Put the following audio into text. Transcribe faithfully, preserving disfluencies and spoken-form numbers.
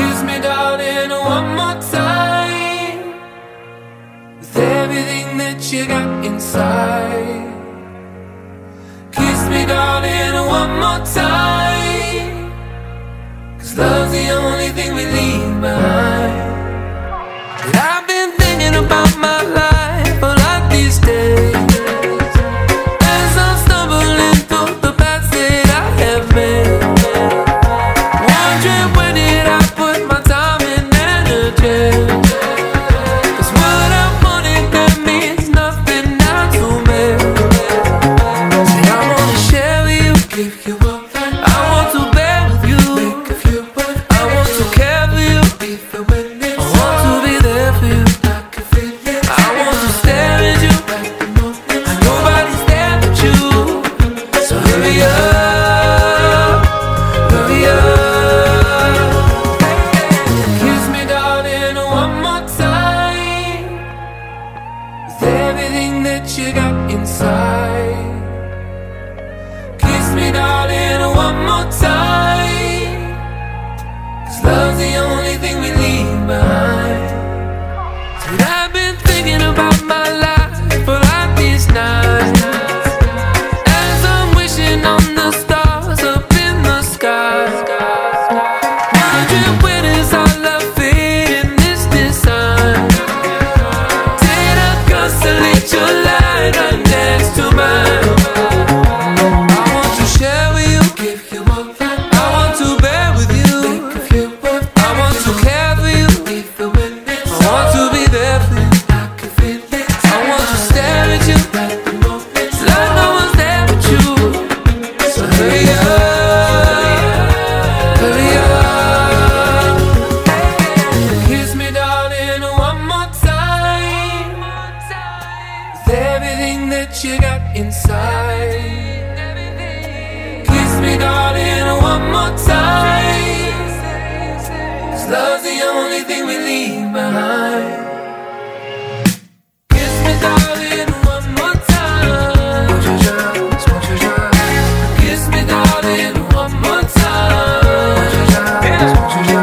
Kiss me, darling, one more time, with everything that you got inside. Kiss me, darling, one more time, 'cause love's the only thing we leave behind. And I've been thinking about my life a lot these days, as I'm stumbling through the paths that I have made, wondering where did I put my time and energy. 'Cause what I wanted, that means nothing now to me. See, I wanna share with you, give you up. I want to bear with you, make a few words. I want to care for you, even when it's I want to be there for you, I can feel it. I want to stare at you, and nobody's there but you. So hurry up, hurry up. Kiss me, darling, one more time, with everything that you got inside. Kiss me, darling, one more time, 'cause love's the only thing we leave behind. And I've been thinking about my life for like these nights, as I'm wishing on the stars up in the sky, wondering where does our love fit in this design. Did I constellate your light right next to mine? I want to share with you, give you up. I want to bear with you, make a few words. I want to care for you, even when it's I want to be there for you, I can feel it. I want to stare at you, like no one's there but you. So hurry up, hurry up. Kiss me, darling, one more time, with everything that you got inside. Kiss me, darling, one more time, 'cause love's the only thing we leave behind. Kiss me, darling, one more time. Won't you just, won't you just? Kiss me, darling, one more time. Won't you just, won't you just?